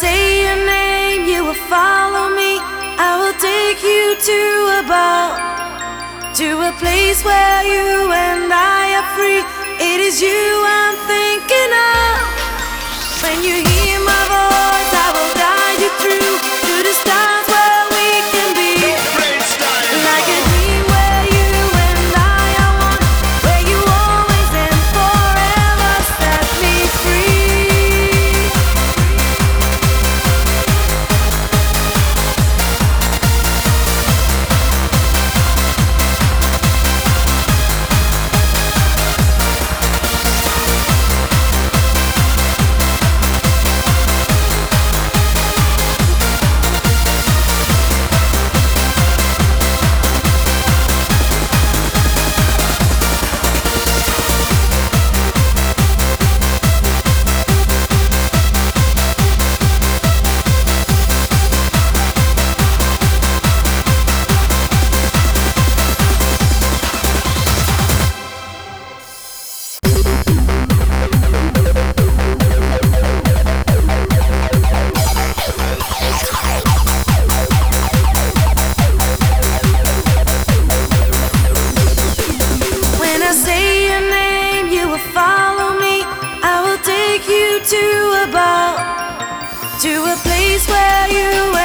say your name, you will follow me. I will take you to a bar, to a place where you and I are free. It is you I'm thinking of. When you hear my voice, I will guide you through to the stars where we can be. Like a dream where you and I are one, where you always and forever set me free. Follow me, I will take you to a bar, to a place where you